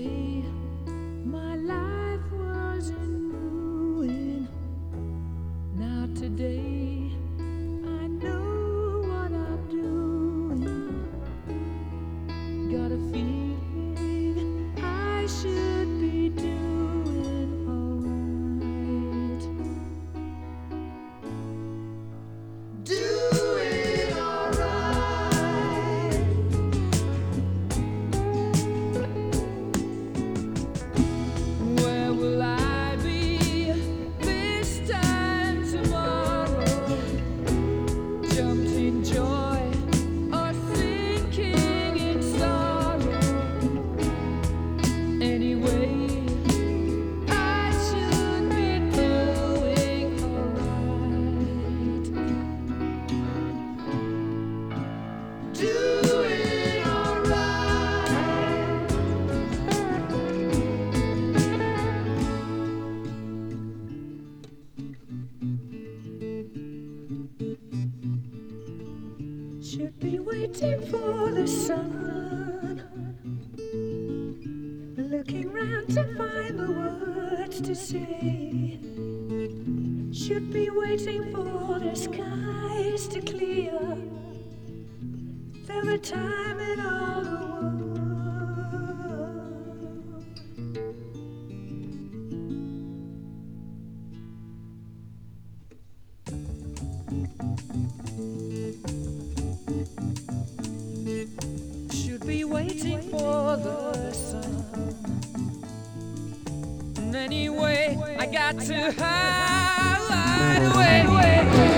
Yesterday, my life was in ruin. Now today, I know what I'm doing. Got a feeling I should be doing alright. Doing alright. Where will I be this time tomorrow? Jumped in joy or sinking in sorrow. Anyway, I should be doing alright. Doing alright. Should be waiting for the sun, looking round to find the words to say. Should be waiting for the skies to clear. There were time in all the world. Should be waiting for the sun. And anyway, I got to hide away.